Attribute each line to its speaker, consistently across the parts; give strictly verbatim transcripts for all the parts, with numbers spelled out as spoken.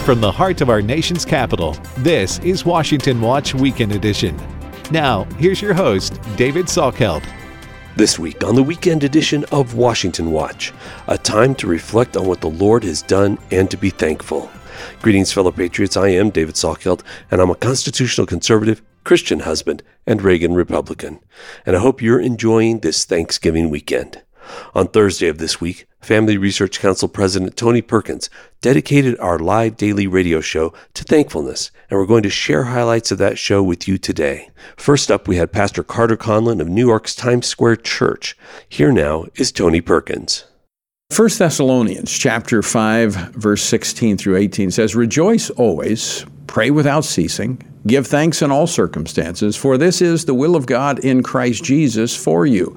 Speaker 1: from the heart of our nation's capital, this is Washington Watch Weekend Edition. Now, here's your host, David Salkeld.
Speaker 2: This week on the Weekend Edition of Washington Watch, a time to reflect on what the Lord has done and to be thankful. Greetings, fellow patriots. I am David Salkeld, and I'm a constitutional conservative, Christian husband, and Reagan Republican. And I hope you're enjoying this Thanksgiving weekend. On Thursday of this week, Family Research Council President Tony Perkins dedicated our live daily radio show to thankfulness, and we're going to share highlights of that show with you today. First up, we had Pastor Carter Conlon of New York's Times Square Church. Here now is Tony Perkins.
Speaker 3: First Thessalonians chapter five, verse sixteen through eighteen says, "Rejoice always, pray without ceasing, give thanks in all circumstances, for this is the will of God in Christ Jesus for you."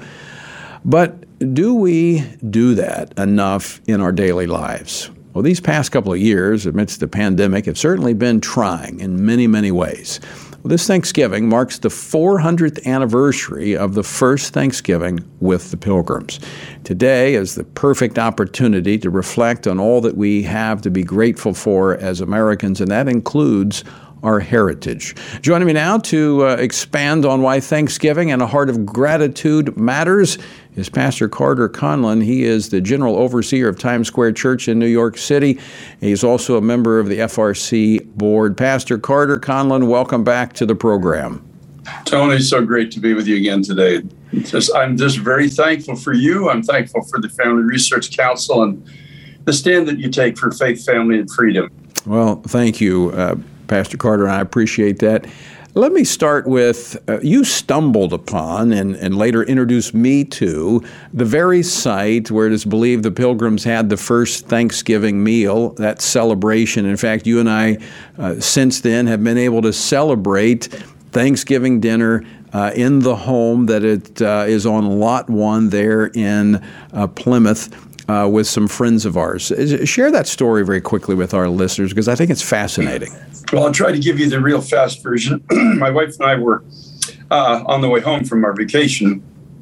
Speaker 3: But do we do that enough in our daily lives? Well, these past couple of years, amidst the pandemic, have certainly been trying in many, many ways. Well, this Thanksgiving marks the four hundredth anniversary of the first Thanksgiving with the Pilgrims. Today is the perfect opportunity to reflect on all that we have to be grateful for as Americans, and that includes our heritage. Joining me now to uh, expand on why Thanksgiving and a heart of gratitude matters is Pastor Carter Conlon. He is the General Overseer of Times Square Church in New York City. He's also a member of the F R C board. Pastor Carter Conlon, welcome back to the program.
Speaker 4: Tony, so great to be with you again today. Just, I'm just very thankful for you. I'm thankful for the Family Research Council and the stand that you take for faith, family, and freedom.
Speaker 3: Well, thank you, uh, Pastor Carter, and I appreciate that. Let me start with, uh, you stumbled upon and, and later introduced me to the very site where it is believed the Pilgrims had the first Thanksgiving meal, that celebration. In fact, you and I, uh, since then, have been able to celebrate Thanksgiving dinner uh, in the home that it uh, is on Lot one there in uh, Plymouth. Uh, with some friends of ours. Share that story very quickly with our listeners, because I think it's fascinating.
Speaker 4: Well, I'll try to give you the real fast version. My wife and I were uh, on the way home from our vacation.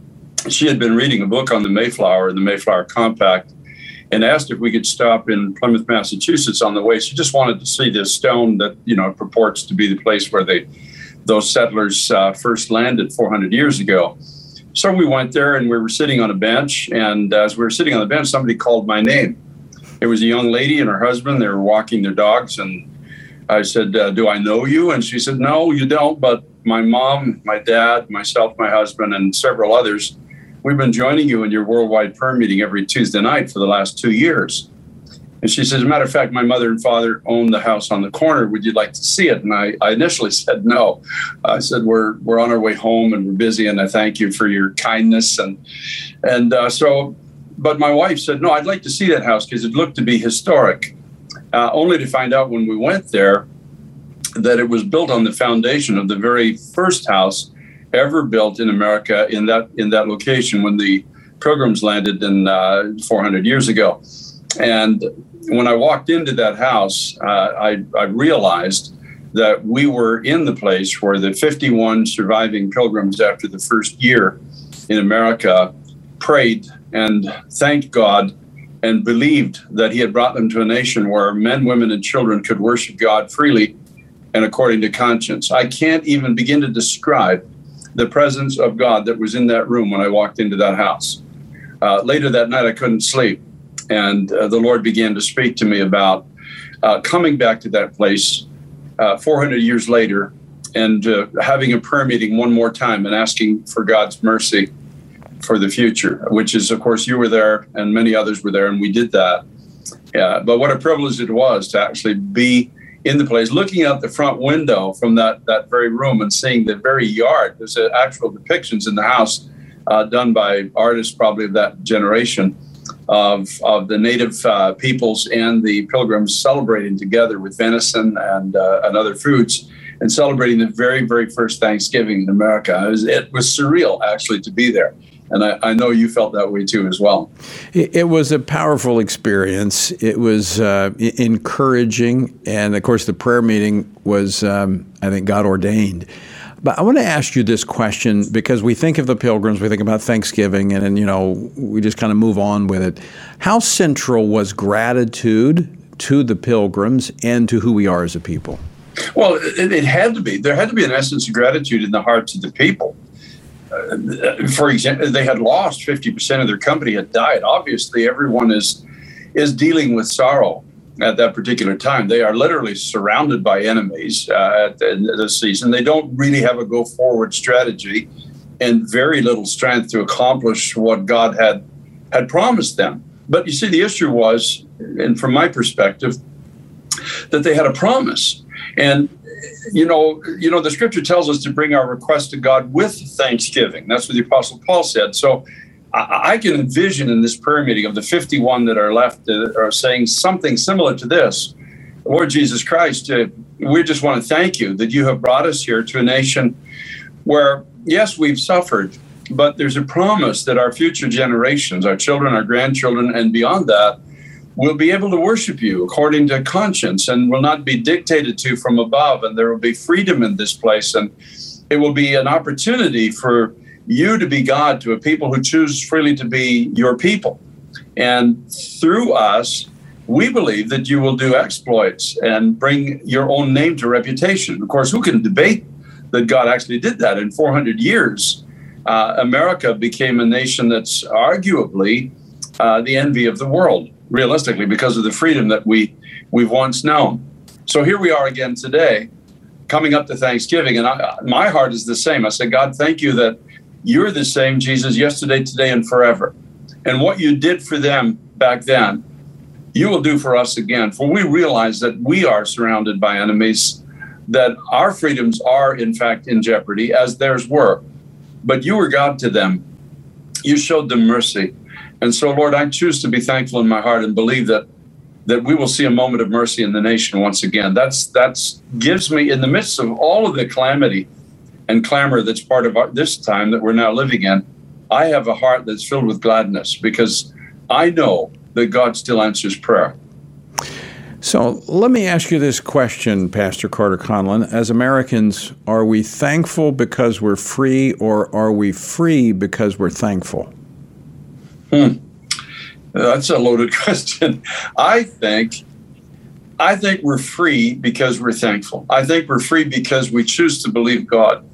Speaker 4: She had been reading a book on the Mayflower, the Mayflower Compact, and asked if we could stop in Plymouth, Massachusetts on the way. She just wanted to see this stone that, you know, purports to be the place where they, those settlers uh, first landed four hundred years ago. So we went there and we were sitting on a bench, and as we were sitting on the bench, somebody called my name. It was a young lady and her husband. They were walking their dogs, and I said, uh, do I know you? And she said, no, you don't, but my mom, my dad, myself, my husband, and several others, we've been joining you in your worldwide prayer meeting every Tuesday night for the last two years. And she says, as a matter of fact, my mother and father own the house on the corner. Would you like to see it? And I, I initially said no. I said, we're we're on our way home and we're busy, and I thank you for your kindness. And and uh, so, but my wife said, no, I'd like to see that house because it looked to be historic, uh, only to find out when we went there that it was built on the foundation of the very first house ever built in America in that in that location when the Pilgrims landed in uh, four hundred years ago. And when I walked into that house, uh, I, I realized that we were in the place where the fifty-one surviving Pilgrims after the first year in America prayed and thanked God and believed that he had brought them to a nation where men, women, and children could worship God freely and according to conscience. I can't even begin to describe the presence of God that was in that room when I walked into that house. Uh, later that night, I couldn't sleep. And uh, the Lord began to speak to me about uh, coming back to that place uh, four hundred years later and uh, having a prayer meeting one more time and asking for God's mercy for the future, which is, of course, you were there and many others were there, and we did that. Yeah, but what a privilege it was to actually be in the place, looking out the front window from that, that very room and seeing the very yard. There's uh, actual depictions in the house uh, done by artists probably of that generation. Of, of the native uh, peoples and the Pilgrims celebrating together with venison and, uh, and other foods and celebrating the very, very first Thanksgiving in America. It was, it was surreal, actually, to be there. And I, I know you felt that way, too, as well.
Speaker 3: It, it was a powerful experience. It was uh, encouraging. And, of course, the prayer meeting was, um, I think, God ordained. But I want to ask you this question because we think of the Pilgrims, we think about Thanksgiving, and, and you know, we just kind of move on with it. How central was gratitude to the pilgrims and to who we are as a people?
Speaker 4: Well, it, it had to be. There had to be an essence of gratitude in the hearts of the people. Uh, for example, they had lost fifty percent of their company, had died. Obviously, everyone is is dealing with sorrow at that particular time. They are literally surrounded by enemies uh, at the, the season. They don't really have a go-forward strategy and very little strength to accomplish what God had had promised them. But you see, the issue was, and from my perspective, that they had a promise. And, you know, you know, the scripture tells us to bring our request to God with thanksgiving. That's what the Apostle Paul said. So I, I can envision in this prayer meeting of the fifty-one that are left uh, are saying something similar to this. Lord Jesus Christ, uh, we just want to thank you that you have brought us here to a nation where, yes, we've suffered, but there's a promise that our future generations, our children, our grandchildren, and beyond that, will be able to worship you according to conscience and will not be dictated to from above. And there will be freedom in this place. And it will be an opportunity for you to be God to a people who choose freely to be your people. And through us, we believe that you will do exploits and bring your own name to reputation. Of course, who can debate that God actually did that? In four hundred years, uh, America became a nation that's arguably uh, the envy of the world, realistically, because of the freedom that we, we've once known. So here we are again today, coming up to Thanksgiving, and I, my heart is the same. I say, God, thank you that you're the same, Jesus, yesterday, today, and forever. And what you did for them back then, you will do for us again. For we realize that we are surrounded by enemies, that our freedoms are, in fact, in jeopardy, as theirs were. But you were God to them. You showed them mercy. And so, Lord, I choose to be thankful in my heart and believe that that we will see a moment of mercy in the nation once again. That's that's gives me, in the midst of all of the calamity and clamor that's part of our, this time that we're now living in, I have a heart that's filled with gladness because I know that God still answers prayer.
Speaker 3: So let me ask you this question, Pastor Carter Conlon. As Americans, are we thankful because we're free, or are we free because we're thankful?
Speaker 4: Hmm. That's a loaded question. I think, I think we're free because we're thankful. I think we're free because we choose to believe God.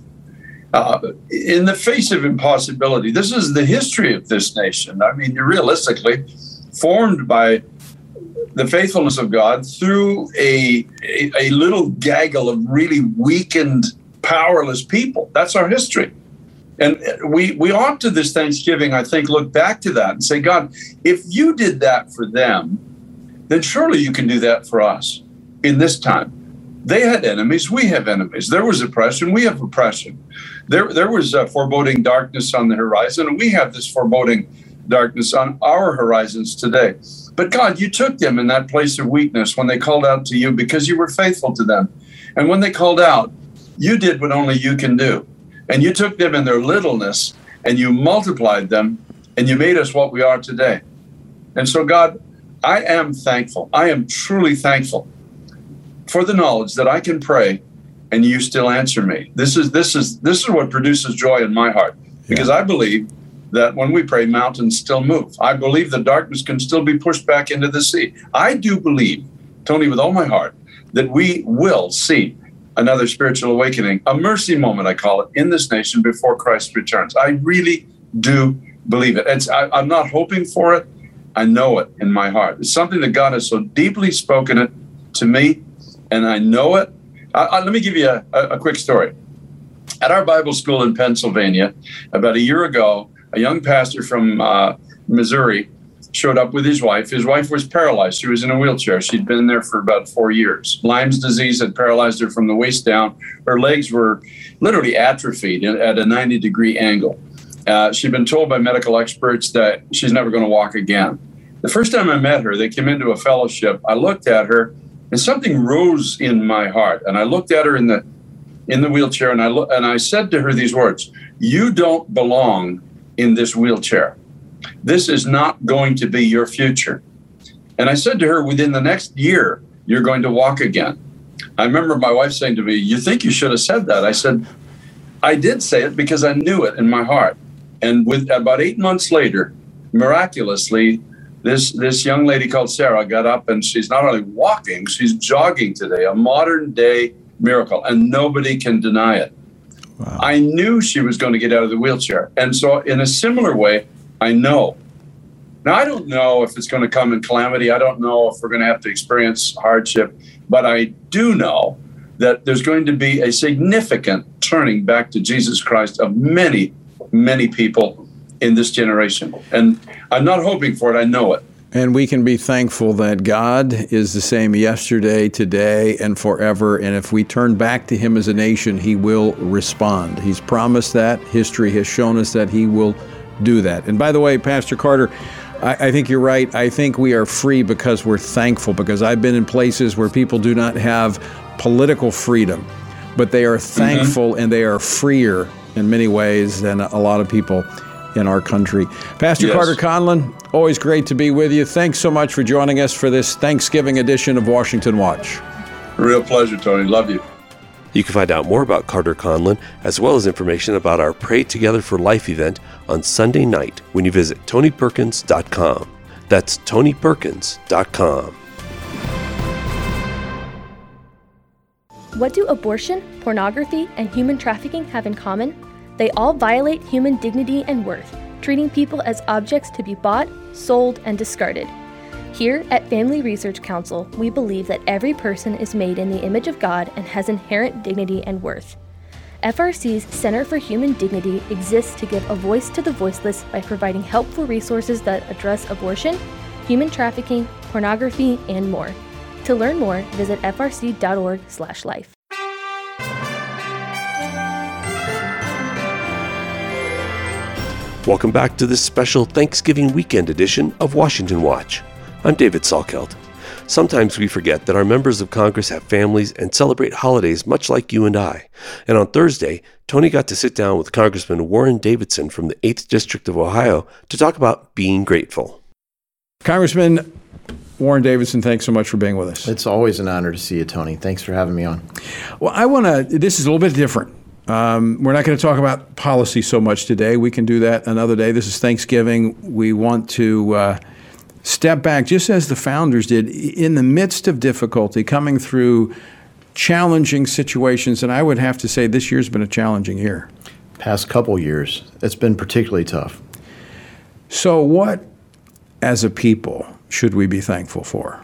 Speaker 4: Uh, in the face of impossibility, this is the history of this nation. I mean, realistically, formed by the faithfulness of God through a, a, a little gaggle of really weakened, powerless people. That's our history. And we, we ought to this Thanksgiving, I think, look back to that and say, God, if you did that for them, then surely you can do that for us in this time. They had enemies, we have enemies. There was oppression, we have oppression. There, there was a foreboding darkness on the horizon, and we have this foreboding darkness on our horizons today. But God, you took them in that place of weakness when they called out to you because you were faithful to them. And when they called out, you did what only you can do. And you took them in their littleness and you multiplied them and you made us what we are today. And so, God, I am thankful. I am truly thankful for the knowledge that I can pray and you still answer me. This is this is this is what produces joy in my heart, because yeah. I believe that when we pray, mountains still move. I believe the darkness can still be pushed back into the sea. I do believe, Tony, with all my heart, that we will see another spiritual awakening, a mercy moment, I call it, in this nation before Christ returns. I really do believe it. It's, I, I'm not hoping for it. I know it in my heart. It's something that God has so deeply spoken it to me, and I know it. I, I, let me give you a, a, a quick story. At our Bible school in Pennsylvania, about a year ago, a young pastor from uh, Missouri showed up with his wife. His wife was paralyzed. She was in a wheelchair. She'd been there for about four years. Lyme's disease had paralyzed her from the waist down. Her legs were literally atrophied at a ninety degree angle. Uh, she'd been told by medical experts that she's never going to walk again. The first time I met her, they came into a fellowship. I looked at her and something rose in my heart. And I looked at her in the in the wheelchair and I lo- and I said to her these words: "You don't belong in this wheelchair. This is not going to be your future." And I said to her, within the next year, you're going to walk again. I remember my wife saying to me, "You think you should have said that?" I said, I did say it because I knew it in my heart. And with about eight months later, miraculously, This this young lady called Sarah got up, and she's not only walking, she's jogging today, a modern day miracle, and nobody can deny it. Wow. I knew she was going to get out of the wheelchair. And so in a similar way, I know. Now, I don't know if it's going to come in calamity. I don't know if we're going to have to experience hardship, but I do know that there's going to be a significant turning back to Jesus Christ of many, many people in this generation. And I'm not hoping for it. I know it.
Speaker 3: And we can be thankful that God is the same yesterday, today, and forever. And if we turn back to him as a nation, he will respond. He's promised that. History has shown us that he will do that. And by the way, Pastor Carter, I, I think you're right. I think we are free because we're thankful, because I've been in places where people do not have political freedom, but they are thankful mm-hmm. and they are freer in many ways than a lot of people in our country. Pastor yes. Carter Conlon, always great to be with you. Thanks so much for joining us for this Thanksgiving edition of Washington Watch.
Speaker 4: Real pleasure, Tony. Love you.
Speaker 2: You can find out more about Carter Conlon, as well as information about our Pray Together for Life event on Sunday night when you visit tony perkins dot com. That's tony perkins dot com.
Speaker 5: What do abortion, pornography, and human trafficking have in common? They all violate human dignity and worth, treating people as objects to be bought, sold, and discarded. Here at Family Research Council, we believe that every person is made in the image of God and has inherent dignity and worth. F R C's Center for Human Dignity exists to give a voice to the voiceless by providing helpful resources that address abortion, human trafficking, pornography, and more. To learn more, visit f r c dot org slash life.
Speaker 2: Welcome back to this special Thanksgiving weekend edition of Washington Watch. I'm David Salkeld. Sometimes we forget that our members of Congress have families and celebrate holidays much like you and I. And on Thursday, Tony got to sit down with Congressman Warren Davidson from the eighth District of Ohio to talk about being grateful.
Speaker 3: Congressman Warren Davidson, thanks so much for being with us.
Speaker 6: It's always an honor to see you, Tony. Thanks for having me on.
Speaker 3: Well, I want to, this is a little bit different. Um, we're not going to talk about policy so much today. We can do that another day. This is Thanksgiving. We want to uh, step back, just as the founders did, in the midst of difficulty, coming through challenging situations. And I would have to say this year's been a challenging year.
Speaker 6: Past couple years, it's been particularly tough.
Speaker 3: So what, as a people, should we be thankful for?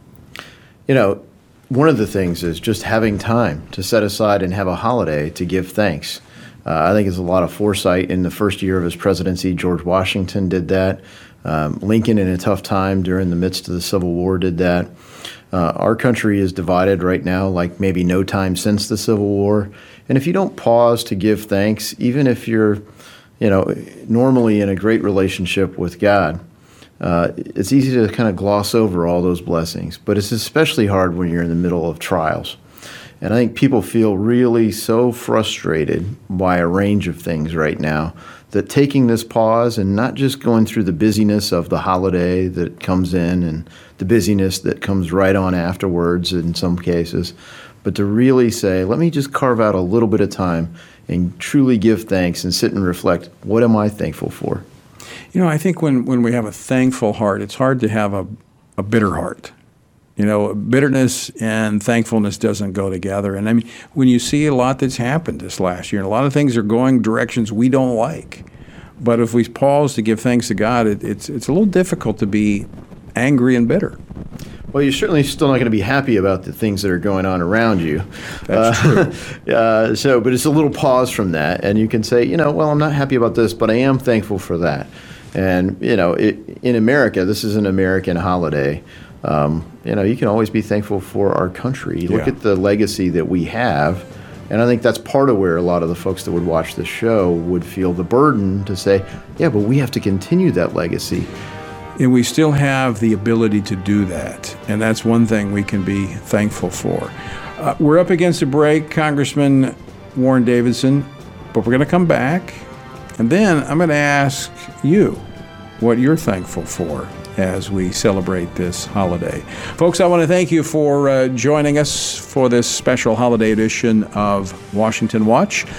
Speaker 6: You know, one of the things is just having time to set aside and have a holiday to give thanks. Uh, I think it's a lot of foresight. In the first year of his presidency, George Washington did that. Um, Lincoln, in a tough time during the midst of the Civil War, did that. Uh, our country is divided right now like maybe no time since the Civil War. And if you don't pause to give thanks, even if you're, you know, normally in a great relationship with God, Uh, it's easy to kind of gloss over all those blessings, but it's especially hard when you're in the middle of trials. And I think people feel really so frustrated by a range of things right now that taking this pause and not just going through the busyness of the holiday that comes in and the busyness that comes right on afterwards in some cases, but to really say, let me just carve out a little bit of time and truly give thanks and sit and reflect, what am I thankful for?
Speaker 3: You know, I think when, when we have a thankful heart, it's hard to have a, a bitter heart. You know, bitterness and thankfulness doesn't go together. And I mean, when you see a lot that's happened this last year, and a lot of things are going directions we don't like, but if we pause to give thanks to God, it, it's it's a little difficult to be angry and bitter.
Speaker 6: Well, you're certainly still not going to be happy about the things that are going on around you.
Speaker 3: That's
Speaker 6: uh,
Speaker 3: true.
Speaker 6: uh, so, but it's a little pause from that, and you can say, you know, well, I'm not happy about this, but I am thankful for that. And, you know, it, in America, this is an American holiday. Um, you know, you can always be thankful for our country.
Speaker 3: Yeah.
Speaker 6: Look at the legacy that we have. And I think that's part of where a lot of the folks that would watch the show would feel the burden to say, yeah, but we have to continue that legacy.
Speaker 3: And we still have the ability to do that. And that's one thing we can be thankful for. Uh, we're up against a break, Congressman Warren Davidson, but we're going to come back. And then I'm going to ask you what you're thankful for as we celebrate this holiday. Folks, I want to thank you for uh, joining us for this special holiday edition of Washington Watch.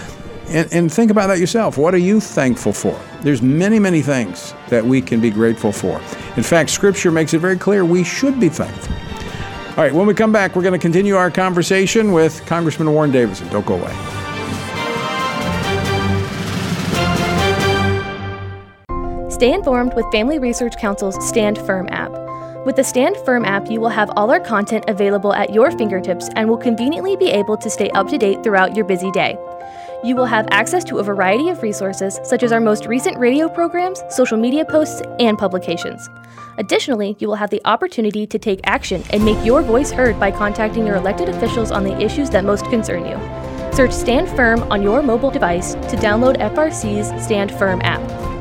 Speaker 3: And, and think about that yourself. What are you thankful for? There's many, many things that we can be grateful for. In fact, Scripture makes it very clear we should be thankful. All right, when we come back, we're going to continue our conversation with Congressman Warren Davidson. Don't go away.
Speaker 5: Stay informed with Family Research Council's Stand Firm app. With the Stand Firm app, you will have all our content available at your fingertips and will conveniently be able to stay up to date throughout your busy day. You will have access to a variety of resources, such as our most recent radio programs, social media posts, and publications. Additionally, you will have the opportunity to take action and make your voice heard by contacting your elected officials on the issues that most concern you. Search Stand Firm on your mobile device to download F R C's Stand Firm app.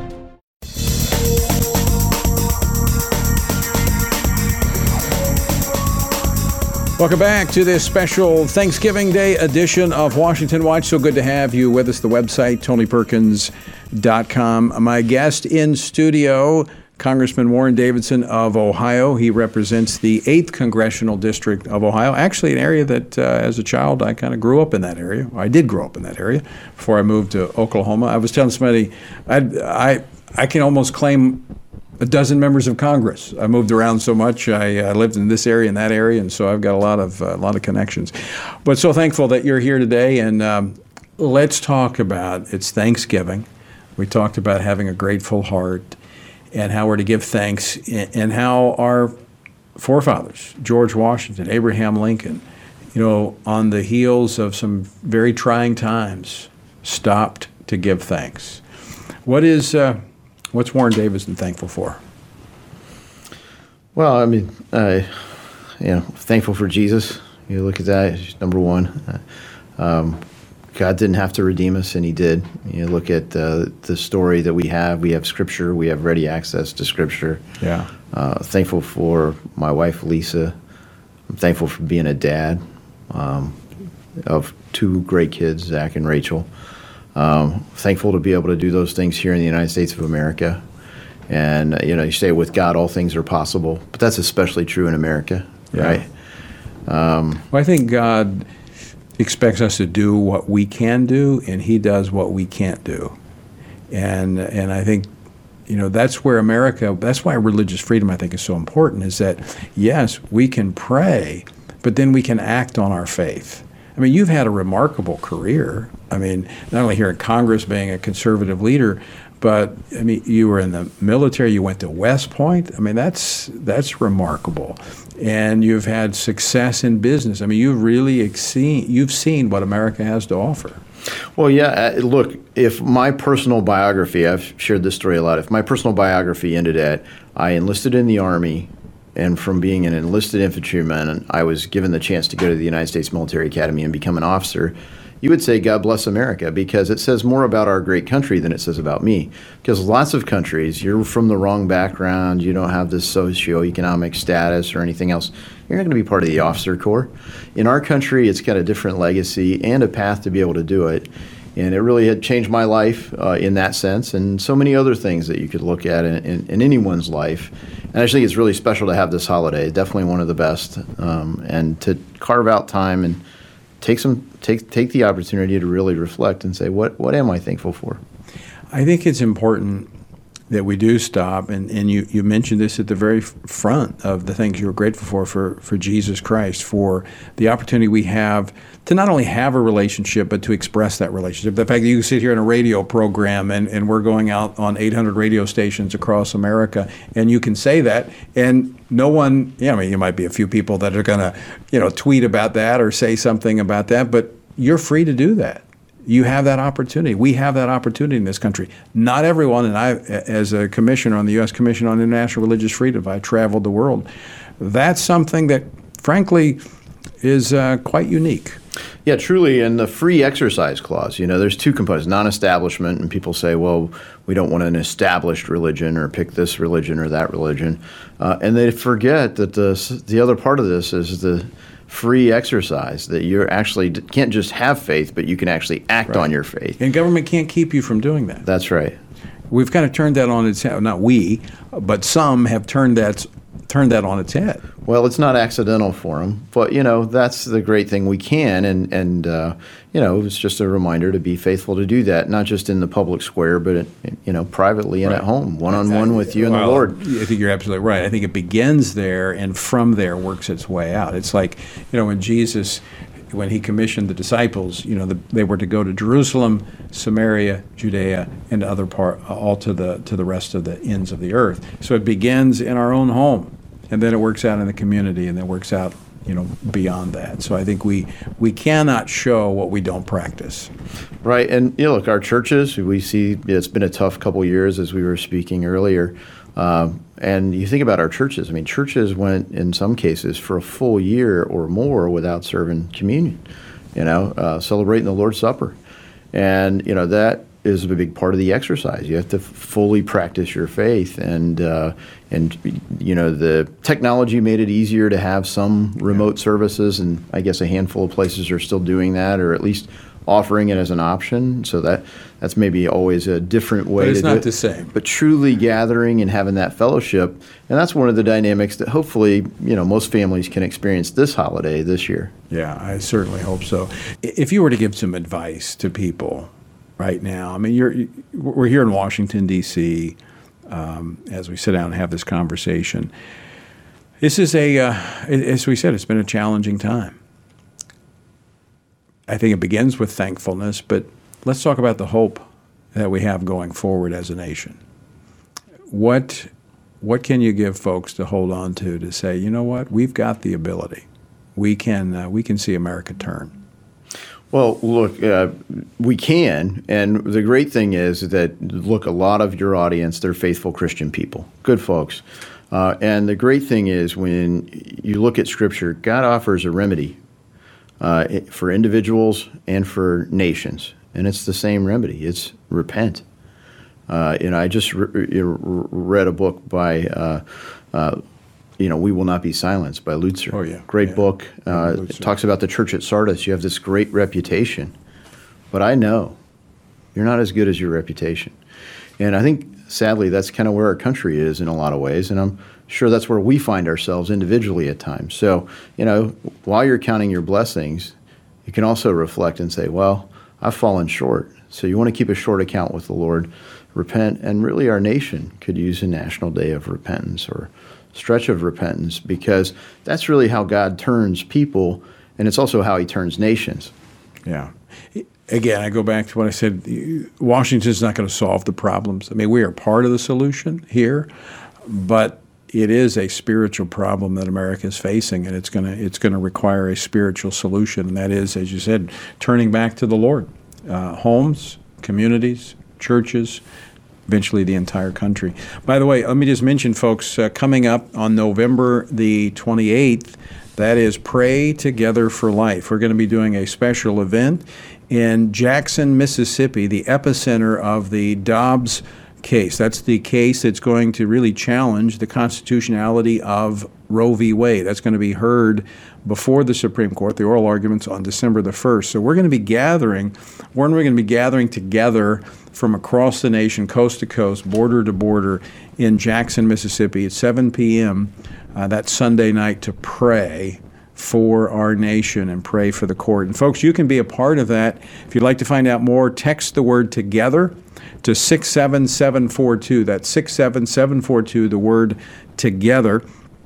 Speaker 3: Welcome back to this special Thanksgiving Day edition of Washington Watch. So good to have you with us. The website, tony perkins dot com. My guest in studio, Congressman Warren Davidson of Ohio. He represents the eighth Congressional District of Ohio, actually an area that, uh, as a child, I kind of grew up in that area. I did grow up in that area before I moved to Oklahoma. I was telling somebody, I, I, I can almost claim a dozen members of Congress. I moved around so much. I uh, lived in this area and that area, and so I've got a lot of uh, a lot of connections. But so thankful that you're here today, and um, let's talk about, it's Thanksgiving. We talked about having a grateful heart and how we're to give thanks, and how our forefathers, George Washington, Abraham Lincoln, you know, on the heels of some very trying times, stopped to give thanks. What is... Uh, What's Warren Davidson thankful for?
Speaker 6: Well, I mean, uh, you know, thankful for Jesus. You look at that, he's number one. Uh, um, God didn't have to redeem us, and he did. You look at uh, the story that we have. We have Scripture. We have ready access to Scripture.
Speaker 3: Yeah.
Speaker 6: Uh, thankful for my wife, Lisa. I'm thankful for being a dad um, of two great kids, Zach and Rachel. Um, thankful to be able to do those things here in the United States of America. And, uh, you know, you say with God, all things are possible, but that's especially true in America,
Speaker 3: yeah.
Speaker 6: right? Um,
Speaker 3: well, I think God expects us to do what we can do, and he does what we can't do. And, and I think, you know, that's where America, that's why religious freedom, I think, is so important, is that, yes, we can pray, but then we can act on our faith. I mean, you've had a remarkable career. I mean, not only here in Congress being a conservative leader, but I mean, you were in the military, you went to West Point. I mean, that's that's remarkable. And you've had success in business. I mean, you've really seen, you've seen what America has to offer.
Speaker 6: Well, yeah, look, if my personal biography, I've shared this story a lot, if my personal biography ended at, I enlisted in the Army, and from being an enlisted infantryman, I was given the chance to go to the United States Military Academy and become an officer, you would say, God bless America, because it says more about our great country than it says about me. Because lots of countries, you're from the wrong background, you don't have this socioeconomic status or anything else, you're not going to be part of the officer corps. In our country, it's got a different legacy and a path to be able to do it. And it really had changed my life uh, in that sense, and so many other things that you could look at in, in, in anyone's life. And I think it's really special to have this holiday, definitely one of the best, um, and to carve out time and take some take take the opportunity to really reflect and say, what what am I thankful for?
Speaker 3: I think it's important that we do stop, and, and you, you mentioned this at the very front of the things you were grateful for, for, for Jesus Christ, for the opportunity we have to not only have a relationship, but to express that relationship. The fact that you can sit here in a radio program, and, and we're going out on eight hundred radio stations across America, and you can say that, and no one, yeah, I mean, you might be a few people that are going to, you know, tweet about that or say something about that, but you're free to do that. You have that opportunity. We have that opportunity in this country. Not everyone, and I, as a commissioner on the U S Commission on International Religious Freedom, I traveled the world. That's something that, frankly, is uh, quite unique.
Speaker 6: Yeah, truly. And the free exercise clause, you know, there's two components, non-establishment, and people say, well, we don't want an established religion or pick this religion or that religion. Uh, and they forget that the the other part of this is the free exercise, that you actually can't just have faith, but you can actually act
Speaker 3: right.
Speaker 6: on your faith.
Speaker 3: And government can't keep you from doing that.
Speaker 6: That's right.
Speaker 3: We've kind of turned that on its head. Not we, but some have turned that turned that on its head.
Speaker 6: Well, it's not accidental for them, but, you know, that's the great thing we can. And, and uh, you know, it's just a reminder to be faithful to do that, not just in the public square, but, you know, privately and
Speaker 3: Right.
Speaker 6: at home, one-on-one with you and
Speaker 3: Well,
Speaker 6: the Lord.
Speaker 3: I think you're absolutely right. I think it begins there and from there works its way out. It's like, you know, when Jesus, when he commissioned the disciples, you know, the, they were to go to Jerusalem, Samaria, Judea, and other part, all to the to the rest of the ends of the earth. So it begins in our own home, and then it works out in the community, and then works out, you know, beyond that. So I think we we cannot show what we don't practice.
Speaker 6: Right. And, you know, look, our churches, we see it's been a tough couple years, as we were speaking earlier. Um, and you think about our churches. I mean, churches went, in some cases, for a full year or more without serving communion, you know, uh, celebrating the Lord's Supper. And, you know, that is a big part of the exercise. You have to fully practice your faith. And, uh, and you know, the technology made it easier to have some remote services. And I guess a handful of places are still doing that, or at least offering it as an option. So that that's maybe always a different way
Speaker 3: But it's
Speaker 6: to do
Speaker 3: not
Speaker 6: it.
Speaker 3: the same.
Speaker 6: But truly gathering and having that fellowship, and that's one of the dynamics that hopefully, you know, most families can experience this holiday this year.
Speaker 3: Yeah, I certainly hope so. If you were to give some advice to people right now, I mean, you're we're here in Washington, D C, um, as we sit down and have this conversation. This is a, uh, as we said, it's been a challenging time. I think it begins with thankfulness, but let's talk about the hope that we have going forward as a nation. What what can you give folks to hold on to to say, you know what, we've got the ability. We can uh, we can see America turn.
Speaker 6: Well, look, uh, we can, and the great thing is that, look, a lot of your audience, they're faithful Christian people, good folks. Uh, and the great thing is when you look at Scripture, God offers a remedy Uh, for individuals and for nations, and it's the same remedy. It's repent. Uh, you know, I just re- re- read a book by, uh, uh, you know, We Will Not Be Silenced by Lutzer.
Speaker 3: Oh yeah,
Speaker 6: great
Speaker 3: yeah.
Speaker 6: book. Uh, it talks about the church at Sardis. You have this great reputation, but I know you're not as good as your reputation, and I think sadly that's kind of where our country is in a lot of ways, and I'm sure that's where we find ourselves individually at times. So, you know, while you're counting your blessings, you can also reflect and say, well, I've fallen short. So you want to keep a short account with the Lord, repent, and really our nation could use a national day of repentance or stretch of repentance, because that's really how God turns people, and it's also how he turns nations.
Speaker 3: Yeah. Again, I go back to what I said, Washington's not going to solve the problems. I mean, we are part of the solution here, but it is a spiritual problem that America is facing, and it's going to it's going to require a spiritual solution, and that is, as you said, turning back to the Lord. Uh, homes, communities, churches, eventually the entire country. By the way, let me just mention, folks, uh, coming up on November the twenty-eighth, that is Pray Together for Life. We're going to be doing a special event in Jackson, Mississippi, the epicenter of the Dobbs case. That's the case that's going to really challenge the constitutionality of Roe v. Wade. That's going to be heard before the Supreme Court, the oral arguments on December the first. So we're going to be gathering, we're going to be gathering together from across the nation, coast to coast, border to border, in Jackson, Mississippi at seven p.m. Uh, that Sunday night to pray for our nation and pray for the court. And folks, you can be a part of that. If you'd like to find out more, text the word TOGETHER to six seven seven four two. That's six seven seven four two, the word TOGETHER.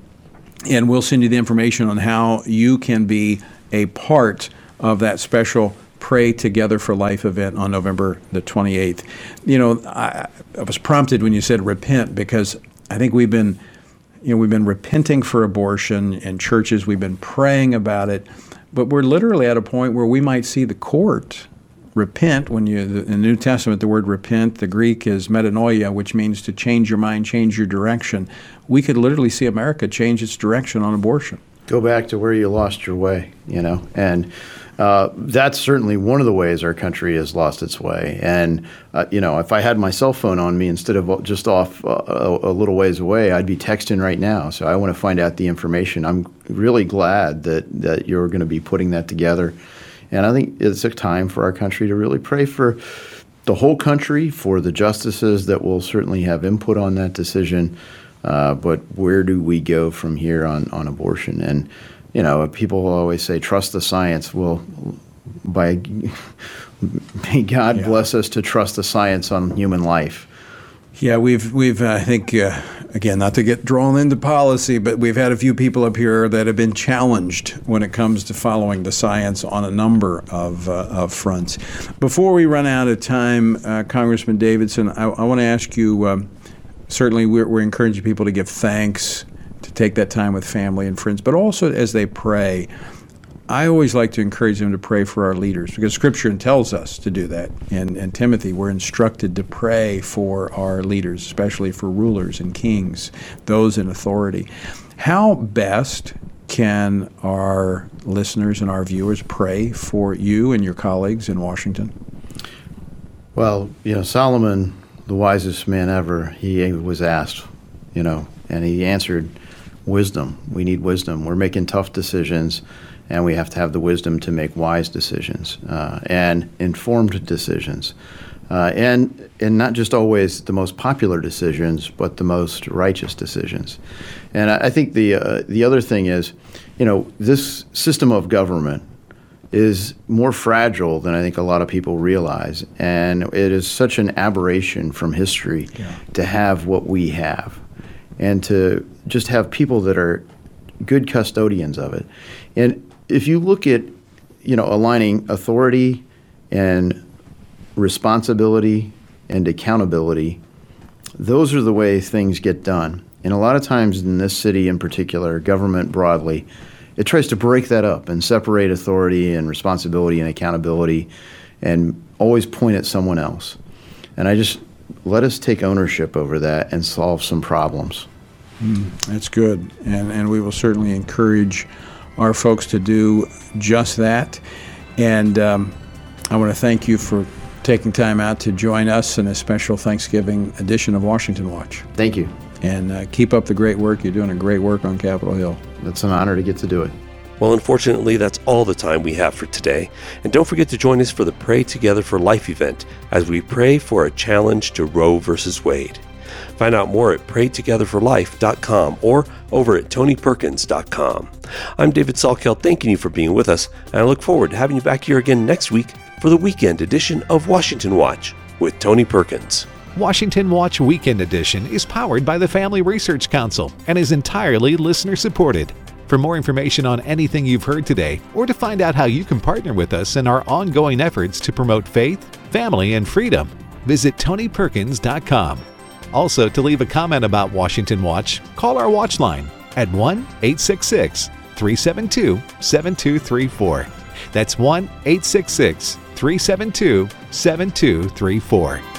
Speaker 3: And we'll send you the information on how you can be a part of that special Pray Together for Life event on November the twenty-eighth. You know, I, I was prompted when you said repent, because I think we've been, you know, we've been repenting for abortion in churches. We've been praying about it, but we're literally at a point where we might see the court repent. When you, in the New Testament, the word repent, the Greek is metanoia, which means to change your mind, change your direction. We could literally see America change its direction on abortion.
Speaker 6: Go back to where you lost your way, you know, and uh, that's certainly one of the ways our country has lost its way. And, uh, you know, if I had my cell phone on me instead of just off uh, a, a little ways away, I'd be texting right now. So I want to find out the information. I'm really glad that, that you're going to be putting that together. And I think it's a time for our country to really pray for the whole country, for the justices that will certainly have input on that decision, Uh, but where do we go from here on, on abortion? And, you know, people always say, trust the science. Well, by may God yeah. bless us to trust the science on human life.
Speaker 3: Yeah, we've, we've uh, I think, uh, again, not to get drawn into policy, but we've had a few people up here that have been challenged when it comes to following the science on a number of, uh, of fronts. Before we run out of time, uh, Congressman Davidson, I, I want to ask you, um, certainly we're, we're encouraging people to give thanks, to take that time with family and friends, but also as they pray. I always like to encourage them to pray for our leaders because Scripture tells us to do that. And, and Timothy, we're instructed to pray for our leaders, especially for rulers and kings, those in authority. How best can our listeners and our viewers pray for you and your colleagues in Washington?
Speaker 6: Well, you know, Solomon, the wisest man ever, he was asked, you know, and he answered, wisdom. We need wisdom. We're making tough decisions. And we have to have the wisdom to make wise decisions uh, and informed decisions, uh, and and not just always the most popular decisions, but the most righteous decisions. And I, I think the uh, the other thing is, you know, this system of government is more fragile than I think a lot of people realize, and it is such an aberration from history yeah. to have what we have, and to just have people that are good custodians of it, and if you look at, you know, aligning authority and responsibility and accountability, those are the way things get done. And a lot of times in this city in particular, government broadly, it tries to break that up and separate authority and responsibility and accountability and always point at someone else. And I just, let us take ownership over that and solve some problems.
Speaker 3: Mm, that's good. And, and we will certainly encourage our folks to do just that. And um, I want to thank you for taking time out to join us in a special Thanksgiving edition of Washington Watch.
Speaker 6: Thank you.
Speaker 3: And uh, keep up the great work. You're doing a great work on Capitol Hill.
Speaker 6: It's an honor to get to do it.
Speaker 2: Well, unfortunately, that's all the time we have for today. And don't forget to join us for the Pray Together for Life event as we pray for a challenge to Roe versus Wade. Find out more at pray together for life dot com or over at tony perkins dot com. I'm David Salkeld, thanking you for being with us, and I look forward to having you back here again next week for the weekend edition of Washington Watch with Tony Perkins.
Speaker 1: Washington Watch Weekend Edition is powered by the Family Research Council and is entirely listener-supported. For more information on anything you've heard today, or to find out how you can partner with us in our ongoing efforts to promote faith, family, and freedom, visit tony perkins dot com. Also, to leave a comment about Washington Watch, call our watch line at one eight six six, three seven two, seven two three four. That's one eight six six, three seven two, seven two three four.